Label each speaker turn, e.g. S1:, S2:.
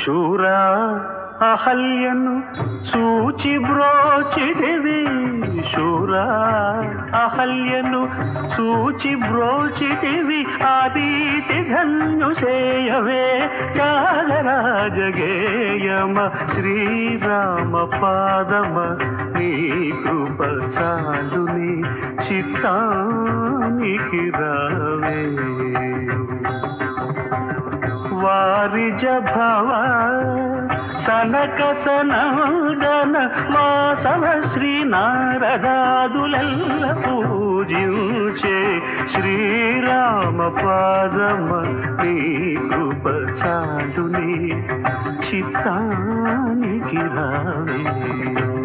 S1: శూరా అహల్యను సూచి బ్రోచిదివి శూరా అహల్యను సూచి బ్రోచిదివి ఆదీతి ధన్యు సేయవే త్యాగరాజగేయమ శ్రీరామ పాదమ నీ కృప చాలుని చిత్తానికి రావే వారిజ భవ సనక సనందన వాసవ శ్రీనారదాదులెల్ల పూజించే శ్రీరామ పాదమ నీ కృప చాలుని చిత్తానికి రావే